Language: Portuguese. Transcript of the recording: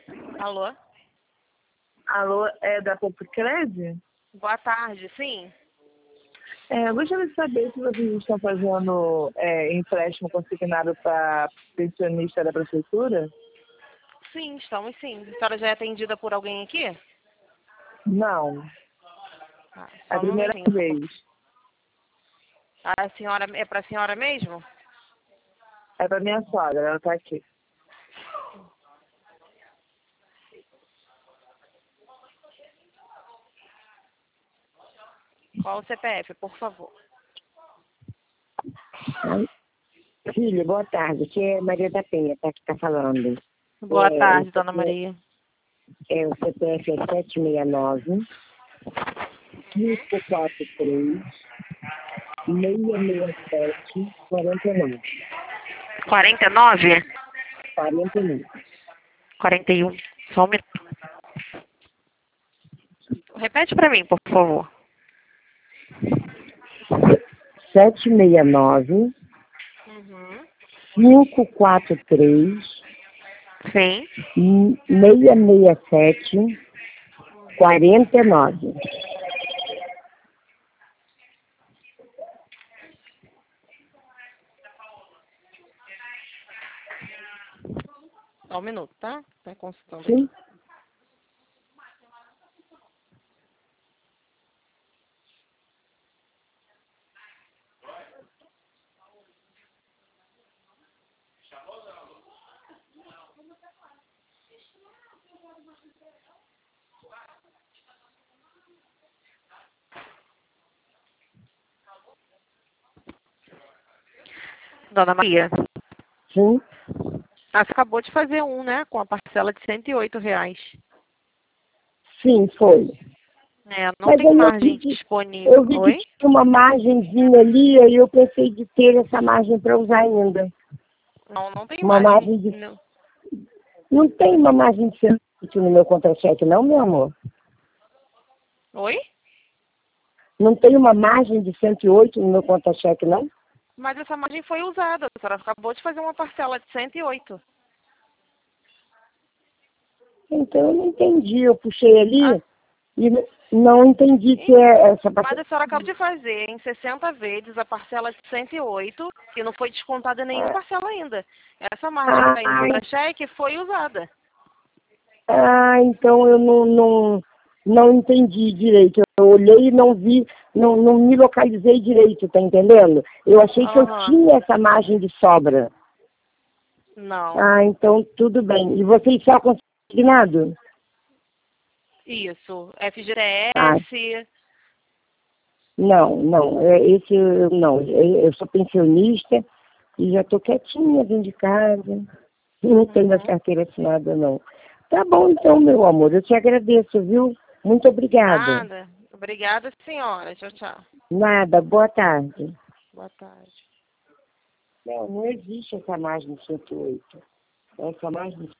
Alô? Alô, é da Popcred? Boa tarde, sim? Eu gostaria de saber se vocês estão fazendo empréstimo consignado para pensionista da prefeitura? Sim, estamos sim. A senhora já é atendida por alguém aqui? Não, é Só a um primeira momentinho. vez. A senhora é para a senhora mesmo? É para minha sogra, ela está aqui. Qual o CPF, por favor? Filho, boa tarde. Aqui é Maria da Penha, que tá falando. Boa tarde, O dona Maria. o CPF é 769 543 667 49. 49? 49. 41. Só um minuto. Repete para mim, por favor. 769 Uhum. 543 Sim. 667 49. Só um minuto, tá? Tá consultando aqui. Sim? Dona Maria, Sim? você acabou de fazer um, né? Com a parcela de R$ 108. Sim, foi. Não Mas tem aí margem disponível. eu vi que Oi? tinha uma margenzinha ali, aí eu pensei de ter essa margem para usar ainda. Não, não tem Uma margem. margem de... Não tem uma margem de 108 no meu contra-cheque, não, meu amor? Oi? Não tem uma margem de 108 no meu contra-cheque, não? Mas essa margem foi usada. A senhora acabou de fazer uma parcela de 108. Então eu não entendi. Eu puxei Ah, ali e não entendi que é essa mas parcela. a senhora acabou de fazer em 60 vezes a parcela de 108 e não foi descontada nenhuma parcela ainda. Essa margem que está aí no contra-cheque foi usada. Então eu não entendi direito. Eu olhei e não vi, não me localizei direito, tá entendendo? Eu achei que eu Aham. tinha essa margem de sobra. Não. Então tudo bem. E vocês só consignado? Isso. Ah, FGTS. não. Não. Eu sou pensionista e já estou quietinha dentro de casa. Não tenho mais Uhum. carteira assinada, não. Tá bom, então, meu amor. Eu te agradeço, viu? Muito obrigada. Nada. Obrigada, senhora. Tchau, tchau. Nada. Boa tarde. Boa tarde. Não existe essa margem de 108. Essa margem